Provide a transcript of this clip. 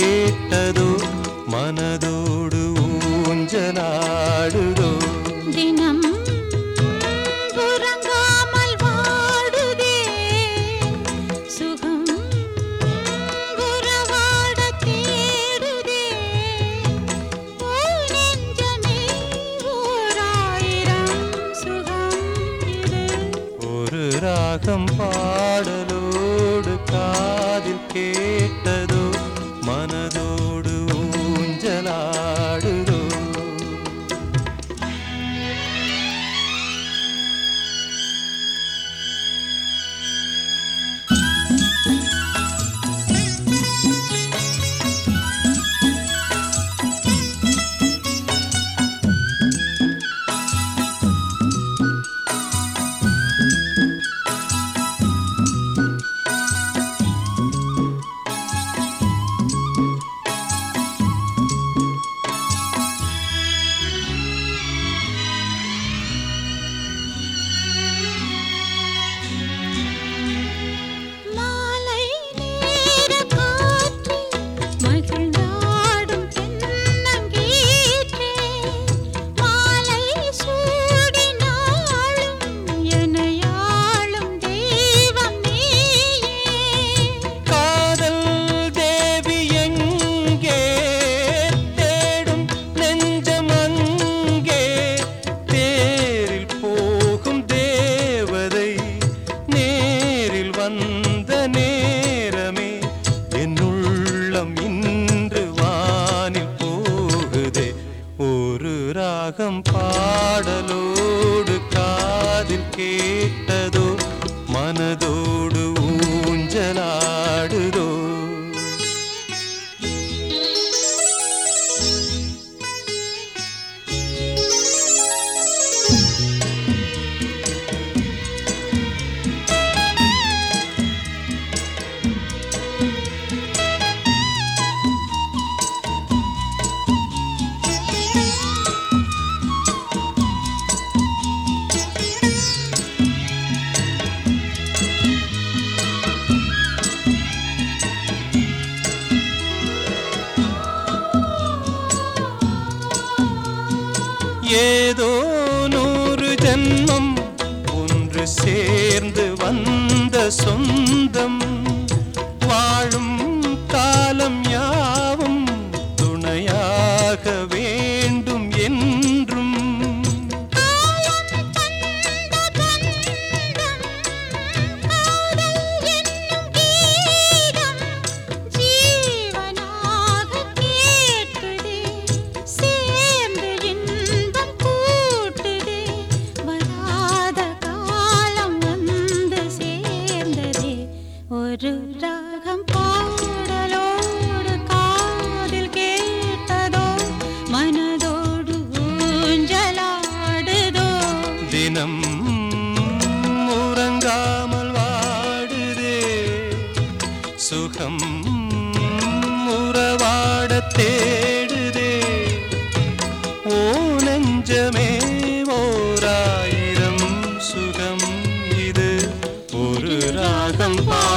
கேட்டதோ மனதோடு ஊஞ்சலாடுதோ தினம் உறங்காமல் வாடுதே சுகம் உறவாட தேடுதே நெஞ்சமே ஓராயிரம் சுகம் இது ஒரு ராகம் பாடலோடு காதில் கேட்டதோ மனதோடு ஊஞ்சலாடுதோ மாலை நேர காற்றே மகிழ்ந்தாடும் தென்னங்கீற்றே மாலை சூடினாலும் எனையாளும் தெய்வம் நீயே காதல் தேவி எங்கே தேடும் நெஞ்சம் அங்கே தேரில் போகும் தேவதை நேரில் வந்த நேரமே என் உள்ளம் இன்று வானில் போகுதே ஒரு ராகம் பாடலோடு காதில் கேட்டதோ மனதோடு ஊஞ்சலாடுதோ ஏதோ 100 ஜென்மம் ஒன்று சேர்ந்து வந்த சொந்தம் வாழும் காலம் யாவும் துணையாக வேண்டும் என்றும் காலம் தந்த கந்தம் காதல் என்னும் கீதம் ஜீவனாக கேட்குதே சேர்ந்து இன்பம் கூட்டுதே வராத காலம் வந்து சேர்ந்ததே ஒரு ராகம் பாடலோடு காதில் கேட்டதோ மனதோடு ஊஞ்சலாடுதோ தினம் உறங்காமல் வாடுதே சுகம் உறவாட தேடுதே ஓ நெஞ்சமே ஓராயிரம் சுகம் இது ஒரு ராகம்